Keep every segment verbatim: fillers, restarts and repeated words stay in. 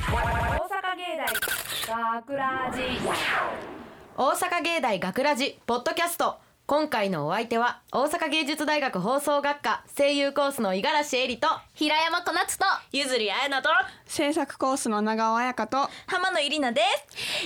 学ラジ大阪芸大学ラジポッドキャスト。今回のお相手は大阪芸術大学放送学科声優コースの五十嵐絵里と平山小夏とゆずりあやなと制作コースの長尾彩香と浜野入里奈です。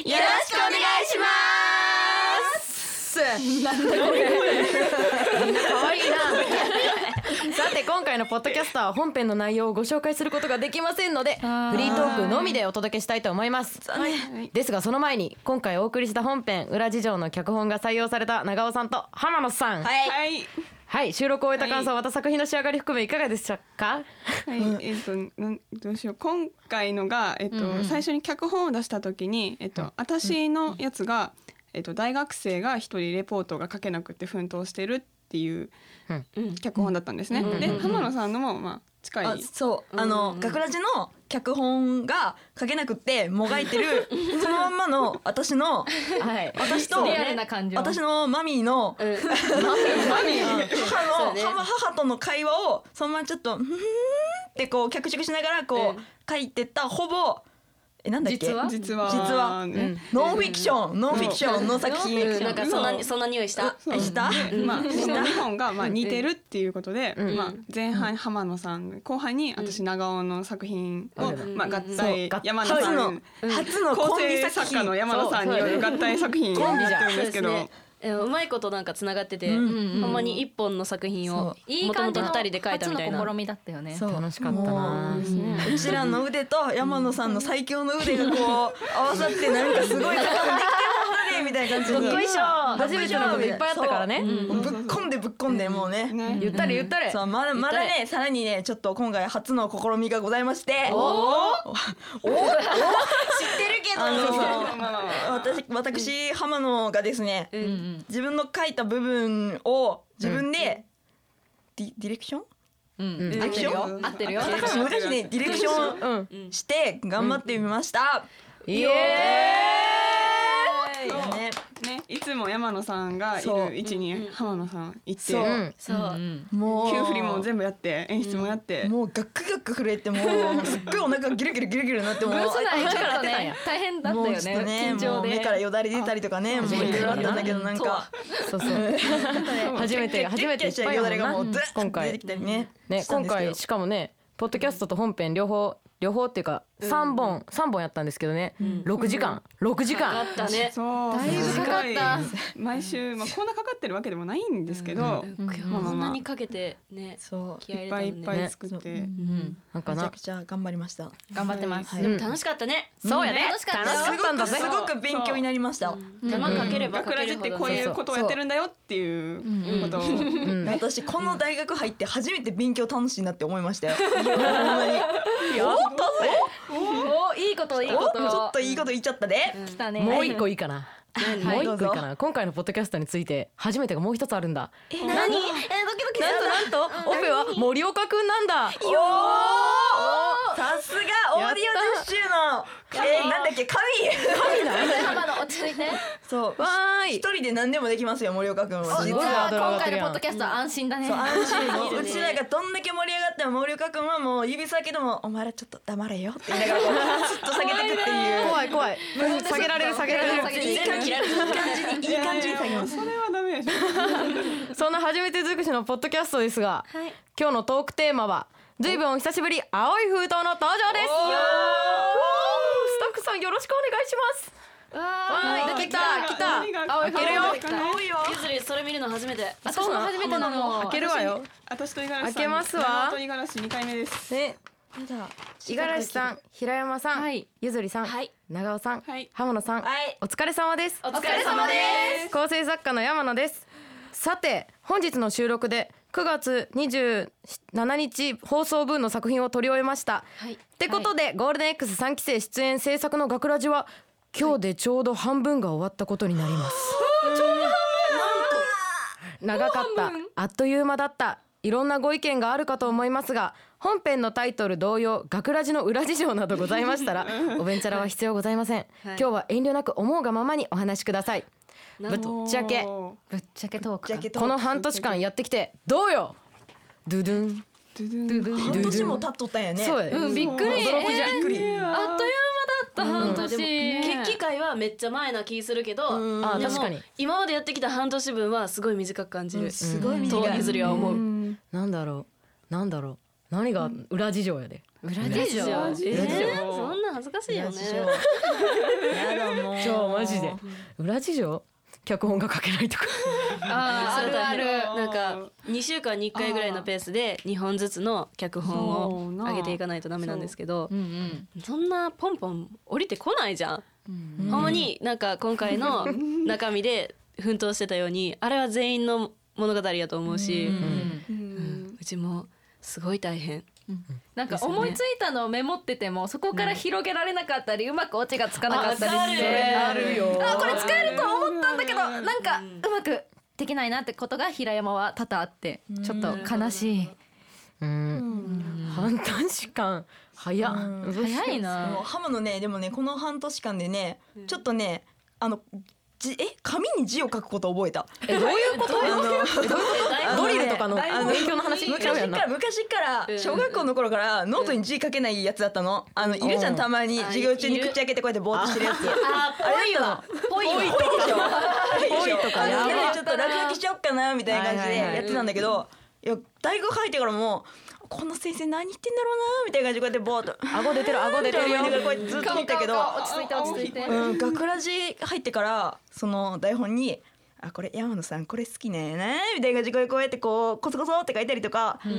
よろしくお願いしますなんだこれみんな可愛いなさて今回のポッドキャストは本編の内容をご紹介することができませんのでフリートークのみでお届けしたいと思います。ですがその前に今回お送りした本編裏事情の脚本が採用された長尾さんと浜野さん、 はい、 はいはい、収録を終えた感想、はい、また作品の仕上がり含めいかがでしたか？ はい、えっとなんどうしよう今回のが、えっとうんうん、最初に脚本を出した時に、えっと、私のやつが、えっと、大学生が一人レポートが書けなくて奮闘してるっていう脚本だったんですね、うん、で浜野さんのもまあ近い。 あそうあの、うん、学ラジの脚本が書けなくってもがいてるそのまんまの私の、はい、私とリアルな感情私のマミーの、うん、マミー母の、ね、母との会話をそのままちょっとふーんってこう脚色しながらこう、うん、書いてったほぼえなんだっけ実は実は、 実はねうん、ノンフィクション、うん、ノンフィクションの作品、 うん、なんかそんなそんな匂いしたした、 うんまあ、そのにほんがまあ似てるっていうことで、うんまあ、前半浜野さん後半に私長尾の作品を、うんまあ、合体山野さんの初の構成作家の山野さんによる合体作品をやってるんですけどうまいことなんかつながってて、うんうんうん、ほんまに一本の作品をもともとふたりで書いたみたいな初の試みだったよね。 楽しかったな、 う, うちらの腕と山野さんの最強の腕がこう合わさってなんかすごいことができてるみたいな感じにどっこいしょ初めてのこといっぱいあったからね、 うん、ぶっこんでぶっこんでもうね、 ね言ったれ言ったれ、 そうまだまだねさらにねちょっと今回初の試みがございまして、おおお知ってるけど、あの私私浜野がですね、うんうん、自分の書いた部分を自分で、うん、ディ, ディレクションうん、ディレクション合ってるよ。 私ねディレクションして頑張ってみました。 イエーイ、 ねね、いつも山野さんがいる位置に浜野さん行って、 そうそう、うん、もう急振りも全部やって演出もやって、 うん、もうガックガック震えてもうすっごいお腹ギルギルギルギルになってもう大変だったよね。 ね緊張で目からよだれ出たりとかねもういろいろあったんだけどなんかそうそう初めて初めていっぱいよだれがもう今回ね今回しかもねポッドキャストと本編両方両方っていうかさんぼん、うん、さんぼんやったんですけどね、うん、ろくじかん、うん、ろくじかんかかったね。 そうだいぶかかった毎週、まあ、こんなかかってるわけでもないんですけど、 うんうんまあまあまあ、こんなにかけてねそう気合い入れたもんね、 いっぱいいっぱい作って、ねうん、 なんかなめちゃくちゃ頑張りました。 頑張ってます、 はい、でも楽しかったね、 うん、そうやね楽しかった楽しかったすごく勉強になりました。我慢かければか学ラジってこういうことをやってるんだよっていうことを、うんうん、私この大学入って初めて勉強楽しいなって思いましたよほんまにやったぜおいいこといいことちょっといいこと言っちゃったで、 うん、来たね。 もう一個いいかな、 はい、 もう一個いいかな。今回のポッドキャストについて初めてがもう一つあるんだ。 え何？えドキドキなんとなんとオペは森岡くんなんだ。 よーさすがオーディオ実習のえー、なんだっけ神神だ浜野落ち着いてそうわーい一人で何でもできますよ森岡くんは。 じゃあ今回のポッドキャストは安心だね。 そう安心うちらがどんだけ盛り上がっても森岡くんはもう指先でもお前らちょっと黙れよって言いながらずっと下げてくっていう怖い怖い下げられる下げられるいい感じいい感じにいい感じに下げます。 それはダメでしょそんな初めて尽くしのポッドキャストですが、はい、今日のトークテーマはずいぶんお久しぶり青い封筒の登場です。スタッフさんよろしくお願いします。わーい来た来た青い開けるよ青いよゆずりそれ見るの初めて。 私も初めてなの。 開けるわよ。 私と五十嵐さん開けますわ。 と五十嵐にかいめですね。五十嵐さん平山さん、はい、ゆずりさん、はい、長尾さん、はい、浜野さん、はい、お疲れ様です。 お疲れ様です。 構成作家の山野です。さて本日の収録でくがつにじゅうしちにち放送分の作品を撮り終えました、はい、ってことで、はい、ゴールデン X さんきせい出演制作の学ラジは今日でちょうど半分が終わったことになります、 はい、ちょうど半分長かった、あっという間だった、いろんなご意見があるかと思いますが本編のタイトル同様学ラジの裏事情などございましたらおべんちゃらは必要ございません、はい、今日は遠慮なく思うがままにお話しください。ぶっちゃけぶっちゃけトークこの半年間やってきてどうよ。ドゥドゥンドゥドゥン半年も経っとったんやね。 そう、 うん、びっくり驚くじゃん、 えー、あっという間でも決起会はめっちゃ前な気するけど、 あでも確かに今までやってきた半年分はすごい短く感じる、 すごい短い。 とゆずりは思う。 なんだろうなんだろう何が裏事情やで。 裏事情。 え裏事情ーそんな恥ずかしいよね。 やだもう。 じゃあマジで裏事情脚本が書けないとかあーあるある。 なんかにしゅうかんにいっかいぐらいのペースでにほんずつの脚本を上げていかないとダメなんですけど、 うんうん。 そんなポンポン降りてこないじゃん、ほんまになんか今回の中身で奮闘してたようにあれは全員の物語やと思うし、 うんうんうちもすごい大変。 なんか思いついたのをメモっててもそこから広げられなかったりうまくオチがつかなかったりしてあるよあこれ使えると思ったんだけどなんかうまくできないなってことが平山は多々あってちょっと悲しい。 うん半年間早っ早いもうな。 ハムのねでもねこの半年間でねちょっとねあのじえ紙に字を書くことを覚えた。 えどういうことあのドリルとかのあの勉強の話昔ちゃうやんなから昔から小学校の頃からノートに字書けないやつだったの。あのいるじゃんたまに授業中に口開けてこうやってぼーっとしてるやつ。 あーぽいわぽいわぽいでしょ。ぽいとかやばいちょっと落書きしよっかなみたいな感じでやってたんだけど、いや大学入ってからもこの先生何言ってんだろうなみたいな感じでこうやってぼーっと顎出てる顎出てるよこうやってずっと見たけど、 落ち着いて落ち着いて。 うん学ラジ入ってからその台本にあこれ山野さんこれ好きねなみたいな感じでこうやってこうコソコソって書いたりとか、うん、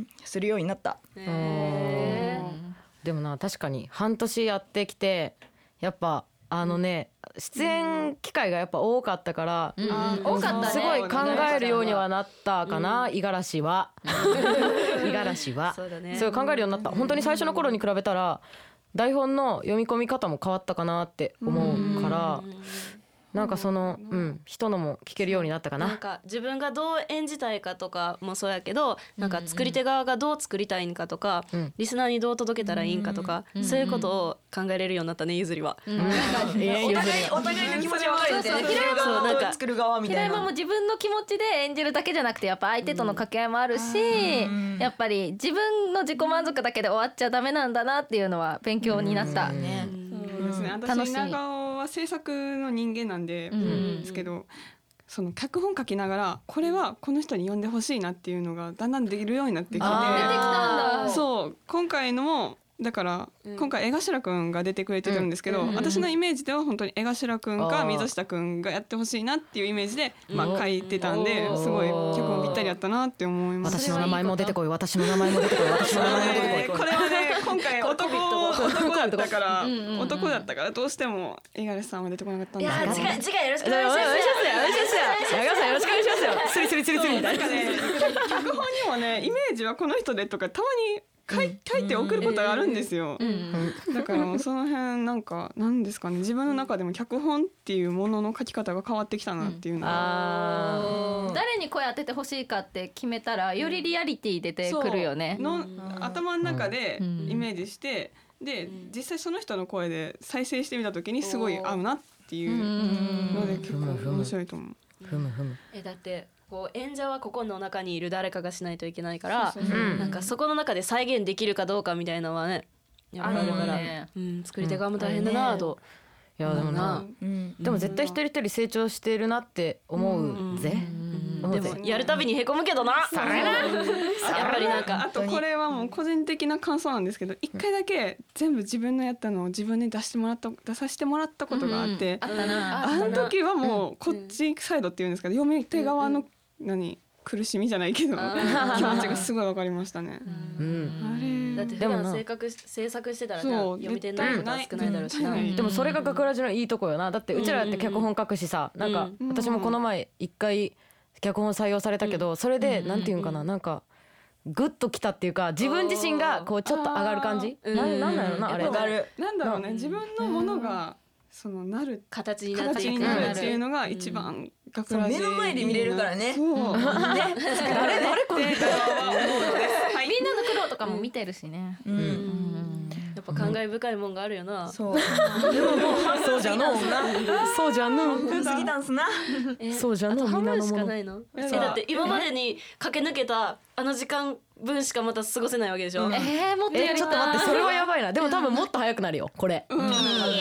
するようになった。 へでもな確かに半年やってきてやっぱあのね出演機会がやっぱ多かったからうん多かったね。 すごい考えるようにはなったかな五十嵐は五十嵐はそうだねすごい考えるようになった。本当に最初の頃に比べたら台本の読み込み方も変わったかなって思うからなんかそのうん人のも聞けるようになったかなんな。 か自分がどう演じたいかとかもそうやけどなんか作り手側がどう作りたいんかとか、 うんリスナーにどう届けたらいいんかとか、そういうことを考えれるようになったねゆずりは。 うんお互いお互いの気持ち分かるよね。作る側と作る側みたいな。 平山も自分の気持ちで演じるだけじゃなくてやっぱ相手との掛け合いもあるし、やっぱり自分の自己満足だけで終わっちゃダメなんだなっていうのは勉強になった。 ね。 そうですね、 楽しみ私長尾は制作の人間なんで、 んですけどその脚本書きながらこれはこの人に読んでほしいなっていうのがだんだんできるようになってきて、 出てきたんだ。 そう今回のもだから今回江頭くんが出てくれてるんですけど、私のイメージでは本当に江頭くんか溝下くんがやってほしいなっていうイメージでまあ書いてたんですごい脚本ぴったりやったなって思います。 私の名前も出てこい私の名前も出てこい私の名前も出てこいこれはね今回男男だったからうんうんうん男だったからどうしても五十嵐さんは出てこなかったんですけど、 次回次回よろしくおお願いしま願いしますす。 よろしくお願いしますよ。長尾さんよろしくお願いしますよ。スリスリスリスリみたいな。 なんかね脚本にもねイメージはこの人でとかたまに書い書いて送ることがあるんですよ。だからその辺なんかなんですかね自分の中でも脚本っていうものの書き方が変わってきたなっていうのは、 あ誰に声当ててほしいかって決めたらよりリアリティ出てくるよね。 の頭の中でイメージしてで実際その人の声で再生してみた時にすごい合うなっていうので結構面白いと思う。 ふむふむ。 えだってこう演者はここの中にいる誰かがしないといけないからそうそうそううんなんかそこの中で再現できるかどうかみたいなのはねやっぱあるから、 あるねうん、作り手側も大変だなと、 いやでもなうん。 でも絶対一人一人成長してるなって思うぜ。思うぜでもやるたびにへこむけどなそれなやっぱりなんかあとこれはもう個人的な感想なんですけど一回だけ全部自分のやったのを自分に出してもらった出させてもらったことがあって、 あったな。 あの時はもうこっちサイドっていうんですかね読み手側の何苦しみじゃないけど気持ちがすごいわかりましたね。 うんあれだって普でもな段制作し制作してたらねそう読み手になることは少ないだろうしな、 うんでもそれが学ラジのいいとこよな。だってうちらだって脚本書くしさ、なんかうん私もこの前一回脚本採用されたけど、それでなんていうんかな、なんかグッときたっていうか自分自身がこうちょっと上がる感じ。 うんなんなんだろうなあれわ。かる。 なんだろうね自分のものがそのなる形になって形にいくなるっていうのが一番学ラジ目の前で見れるからね。 そうね。誰誰これ。 みんなの苦労とかも見てるしね。 うん。 やっぱ感慨深いもんがあるよな、 そう。 そうじゃのそうじゃの半分過ぎたんすな。 えそうじゃのあと半分し皆のものかないのえやだだって今までに駆け抜けたあの時間分しかまた過ごせないわけでしょ、 えー、もっとやりたい。 えちょっと待ってそれはやばいな。でも多分もっと早くなるよこれ。 うん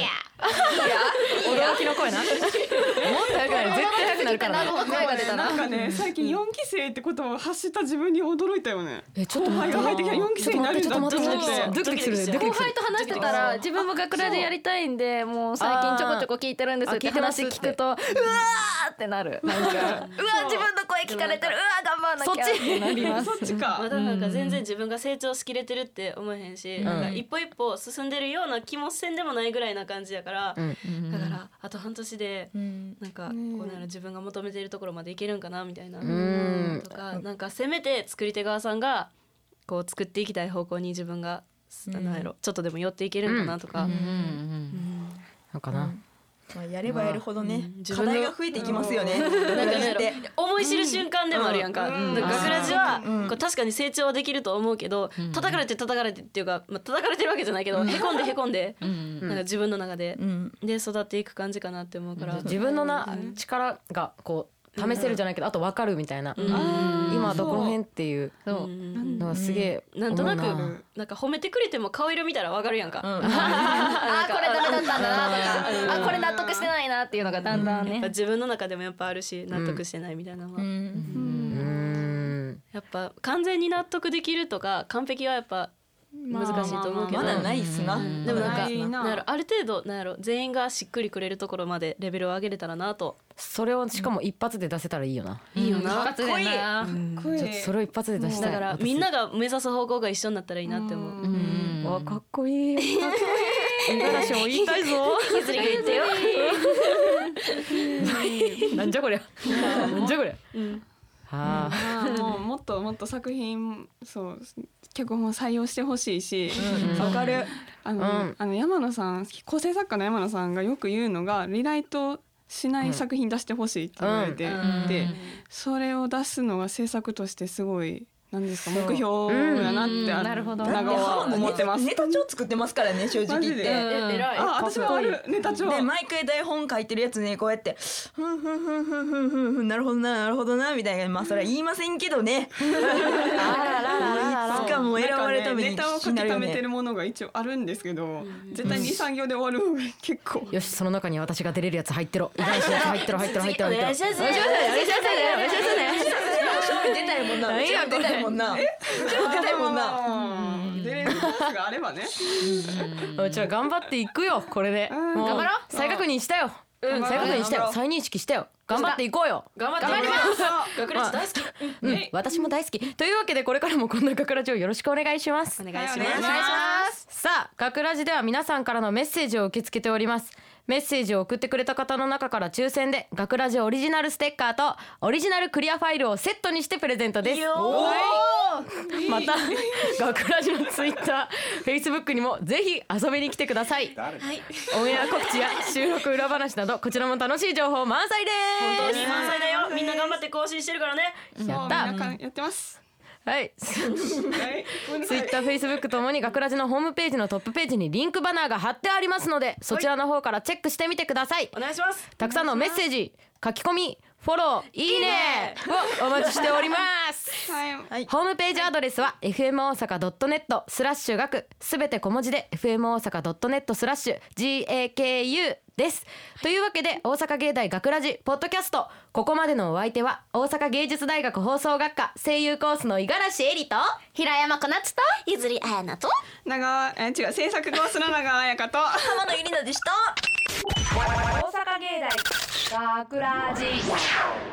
驚きの声な。もっと早くなる、絶対早くなるからね。 声が出たな。 なんかね最近よんき生ってことを発した自分に驚いたよね。 えちょっと待って、 後輩が入ってきたよんき生になるんだって思ってちょっと待ってドキドキするね。ドキド後キする輩と話してたら自分も学ラジやりたいんでもう最近ちょこちょこ聞いてるんですって話聞くとうわーってなる。なんかうわ自分の声聞かれてる、うわ頑張んなきゃってなります。 そっちか。 まだなんか全然自分が成長しきれてるって思えへんし、なんか一歩一歩進んでるような気もせんでもないぐらいな感じやから、だからあと半年でなんかこうなる自分が求めているところまでいけるんかなみたいなとか、なんかせめて作り手側さんがこう作っていきたい方向に自分がなんやろちょっとでも寄っていけるんかなとか、 なんかな。 まあやればやるほどね自分の課題が増えていきますよね。 なんかなんやろで思い知る瞬間でもあるやんか。 うんだから学ラジはうんこう確かに成長はできると思うけど、叩かれて叩かれてっていうか、まあ、叩かれてるわけじゃないけど、へこんでへこんで、なんか自分の中で、 うんで育っていく感じかなって思うから、 自分のな力がこう試せるじゃないけど、あと分かるみたいな。今どこの辺っていうのがすげえなんとなく思うな。 なんか褒めてくれても顔色見たらわかるやんか。 あーこれダメだったんだなとか、あこれ納得してないなっていうのがだんだんね。 自分の中でもやっぱあるし納得してないみたいなのは、 うんやっぱ完全に納得できるとか完璧はやっぱ難しいと思うけど、 まだないっすな。 でもなんかないななんやろある程度なんやろ全員がしっくりくれるところまでレベルを上げれたらなと。 それをしかも一発で出せたらいいよな。 いいよな。 一発でな。 声ちょっとそれを一発で出したい。 だからみんなが目指す方向が一緒になったらいいなって思う。 うんわかっこいい。五十嵐も言いたいぞ。 削りが言ってよ。 なんじゃこりゃ。なんじゃこりゃ。はあ。 あーもうもっともっと作品そう脚本を採用してほしいし、 わかる。 あの、 うんあの山野さん構成作家の山野さんがよく言うのがリライトしない作品出してほしいって言われていて、それを出すのが制作としてすごいなんですか目標やなってあなるほど長尾は思ってます。 ネタ帳作ってますからね正直言って。 マジでえ偉い。 あ私もあるネタ帳。 で毎回台本書いてるやつねこうやってふんふんふんふんふんふんふんなるほどななるほどなみたいな、まあそれは言いませんけどね。いつかも選ばれるためにネタを書き溜めてるものが一応あるんですけど、絶対にさん行で終わる方が結構。 よしその中に私が出れるやつ入ってろ。五十嵐のやつ入ってろ入ってろ入ってろ入ってろ。 お願いしますね。 出たいもんな。うちも出たいもんな。うちも出たいもんな。 出れるチャンスがあればね。 うちら頑張っていくよこれで。もう頑張ろう再確認したよ。再確認したよ。再認識したよ。頑張っていこうよ。 頑張って頑張ります。学ラジ大好き。 うん私も大好き。というわけでこれからもこんな学ラジをよろしくお願いします。 お願いします。 さあ学ラジでは皆さんからのメッセージを受け付けております。メッセージを送ってくれた方の中から抽選で学ラジオリジナルステッカーとオリジナルクリアファイルをセットにしてプレゼントです。また学ラジのツイッター、フェイスブックにもぜひ遊びに来てください。オンエア告知や収録裏話などこちらも楽しい情報満載です。 本当に満載だよ。みんな頑張って更新してるからね。 やったみんなやってます。 はいはい。 ツイッター、フェイスブックともに学ラジのホームページのトップページにリンクバナーが貼ってありますのでそちらの方からチェックしてみてください。 お願いします。 たくさんのメッセージ、書き込み、フォロー、いいねをお待ちしておりますはい。 ホームページアドレスは エフエムオーサカドットネット スラッシュ学すべて小文字で エフエムオーサカドットネット スラッシュ ジーエーケーユー です。というわけで大阪芸大学ラジポッドキャスト、ここまでのお相手は大阪芸術大学放送学科声優コースの五十嵐絵里と平山小夏とゆずりあやなと長え違う制作コースの長彩香と浜野ゆりなでした。 大阪芸大学ラジ